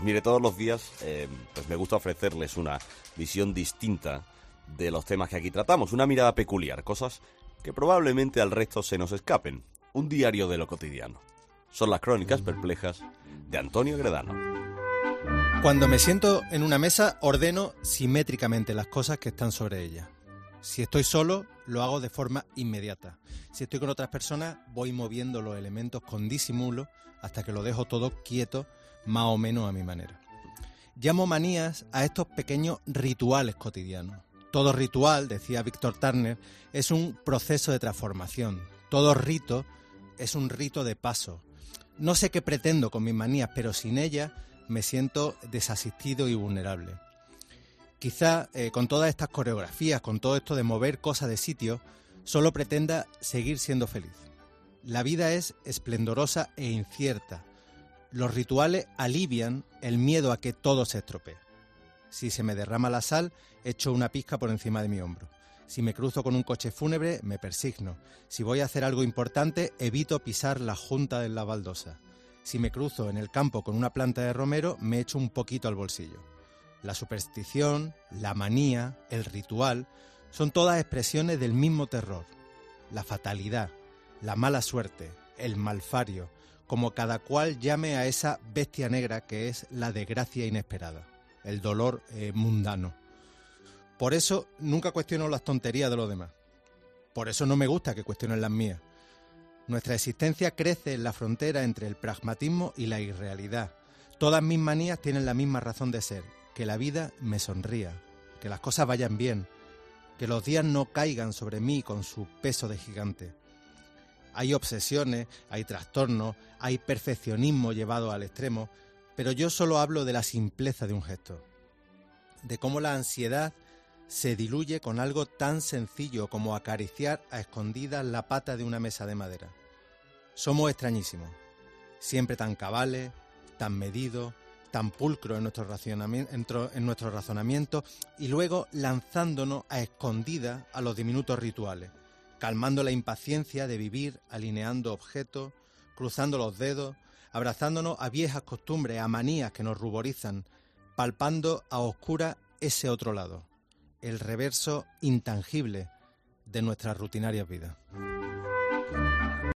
Mire, todos los días pues me gusta ofrecerles una visión distinta de los temas que aquí tratamos, una mirada peculiar, cosas que probablemente al resto se nos escapen. Un diario de lo cotidiano. Son las crónicas perplejas de Antonio Gredano. Cuando me siento en una mesa, ordeno simétricamente las cosas que están sobre ella. Si estoy solo, lo hago de forma inmediata. Si estoy con otras personas, voy moviendo los elementos con disimulo hasta que lo dejo todo quieto, más o menos a mi manera. Llamo manías a estos pequeños rituales cotidianos. Todo ritual, decía Víctor Turner, es un proceso de transformación. Todo rito es un rito de paso. No sé qué pretendo con mis manías, pero sin ellas me siento desasistido y vulnerable. Quizá con todas estas coreografías, con todo esto de mover cosas de sitio, solo pretenda seguir siendo feliz. La vida es esplendorosa e incierta. Los rituales alivian el miedo a que todo se estropee. Si se me derrama la sal, echo una pizca por encima de mi hombro. Si me cruzo con un coche fúnebre, me persigno. Si voy a hacer algo importante, evito pisar la junta de la baldosa. Si me cruzo en el campo con una planta de romero, me echo un poquito al bolsillo. La superstición, la manía, el ritual, son todas expresiones del mismo terror. La fatalidad, la mala suerte, el malfario, como cada cual llame a esa bestia negra que es la desgracia inesperada, el dolor mundano. Por eso nunca cuestiono las tonterías de los demás. Por eso no me gusta que cuestionen las mías. Nuestra existencia crece en la frontera entre el pragmatismo y la irrealidad. Todas mis manías tienen la misma razón de ser, que la vida me sonría, que las cosas vayan bien, que los días no caigan sobre mí con su peso de gigante. Hay obsesiones, hay trastornos, hay perfeccionismo llevado al extremo, pero yo solo hablo de la simpleza de un gesto, de cómo la ansiedad se diluye con algo tan sencillo como acariciar a escondidas la pata de una mesa de madera. Somos extrañísimos, siempre tan cabales, tan medidos, tan pulcros en nuestro razonamiento y luego lanzándonos a escondidas a los diminutos rituales, calmando la impaciencia de vivir alineando objetos, cruzando los dedos, abrazándonos a viejas costumbres, a manías que nos ruborizan, palpando a oscuras ese otro lado, el reverso intangible de nuestras rutinarias vidas.